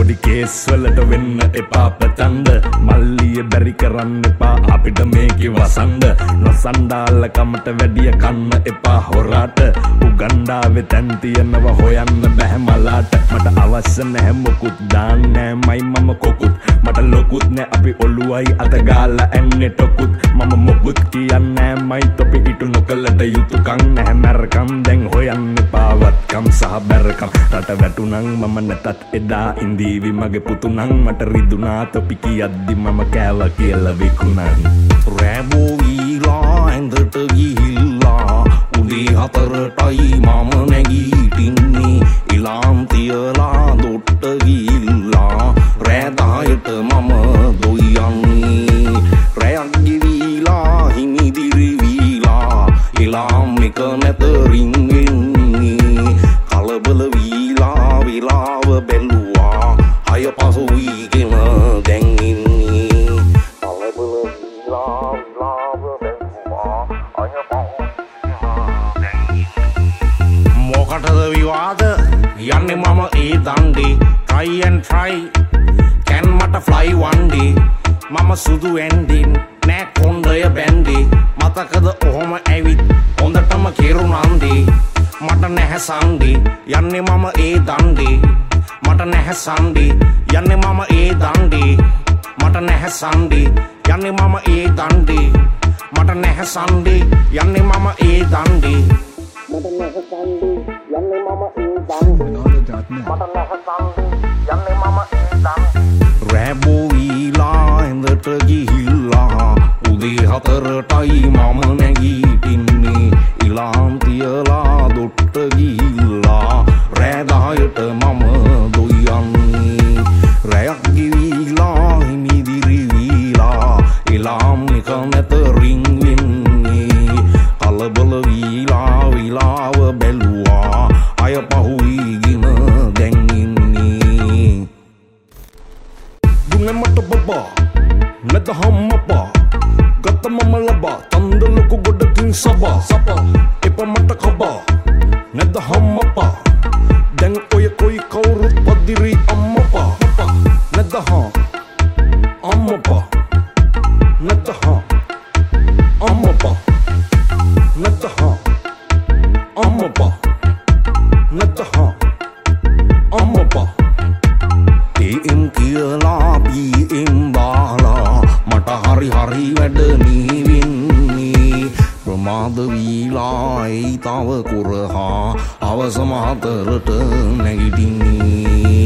පොඩි කේස් වලට වෙන්න එපා පතන්ද මල්ලිය බැරි කරන්න එපා අපිට මේකේ වසන්ද නොසන්ඩාල කමට වැඩිය කන්න එපා හොරාට උගන්ඩාවේ තැන් තියනවා හොයන්න බැහැ මලාට මට අවශ්‍ය නැහැ මොකුත් දාන්නේ මයි මම කොකුත් මට ලොකුත් නෑ අපි ඔළුවයි අත ගාලා ඇන්නේ ටොකුත් මම මොකුත් කියන්නේ මයි තොපි ඉටු නොකලට යුතුයකම් නැහැ මැරකම් දැන් හොයන්න එපා වත්කම් සහ බැරකම් රට වැටුණන් මම නැතත් එදා ඉඳීවි මගේ පුතුණන් මට රිදුනා තොපි කියද්දි මම කෑවා කියලා විකුණන් රැබෝ වීලා ඇඳට ගිහිල්ලා උදේ 4ටයි මම නැගිටින්නේ ඉලාම් තියලා දොට්ට ගිහිල්ලා රෑ 10ට මම දොයියන්නේ රැයක් ගිවිලා හිමිදිරි වීලා ඉලාම් එක නැත රින් වෙන්නේ කලබල වීලා විලාව බැලුවා හය පසු වීගෙන දැන් ඉන්නේ කලබල වීලා විලාව බැලුවා හය පසු දැන් ඉන්නේ මොකටද විවාද යන්නේ මම ඒ දණ්ඩේ try and try can මට fly one day මම සුදු ඇන්ඩින් නෑ කොණ්ඩය බැන්ඩේ මතකද ඔහොම ඇවිත් හොඳටම කෙරුණන්දේ මට නැහැ සන්ඩේ යන්නේ මම ඒ දණ්ඩේ මට නැහැ සන්ඩේ යන්නේ මම ඒ දණ්ඩේ මට නැහැ සන්ඩේ යන්නේ මම ඒ දණ්ඩේ මට නැහැ සන්ඩේ යන්නේ මම ඒ දණ්ඩේ මට නැහැ සන්ඩේ යන්නේ මම ඒ දණ්ඩේ මට නැහැ සන්ඩේ යන්නේ මම ඒ දණ්ඩේ රැබෝ වීලා ඇඳට ගිහිල්ලා උදේ 4ටයි මම නැගිටින්නේ ඉලාම් තියලා දොට්ට ගිහිල්ලා රෑ 10ට මම දොයියන්නේ රැයක් ගිවිලා හිමිදිරි වීලා ඉලාම් එක නැත රින් වෙන්නේ කලබල වීලා විලාව බැලුවා අය පහුවීගෙන දැන් ඉන්නේ දුන්නේ මට බබා නැත හම්මපා ගත්ත මම ලබා තන්ද ලොකු ගොඩකින් සබා එප මට කබා නැත හම්මපා දැන් ඔය කොයි කවුරුත් පදිරි අම්මපා නැත හා අම්මපා නැත හා අම්මපා නැත හා අම්මපා නැත හා අම්මපා AM කියලා PM බාලා මට හරි හරි වැඩ නීවෙන්නේ ප්‍රමාද වීලායි තව කුරහා අවස 4ට නැගිටින්නේ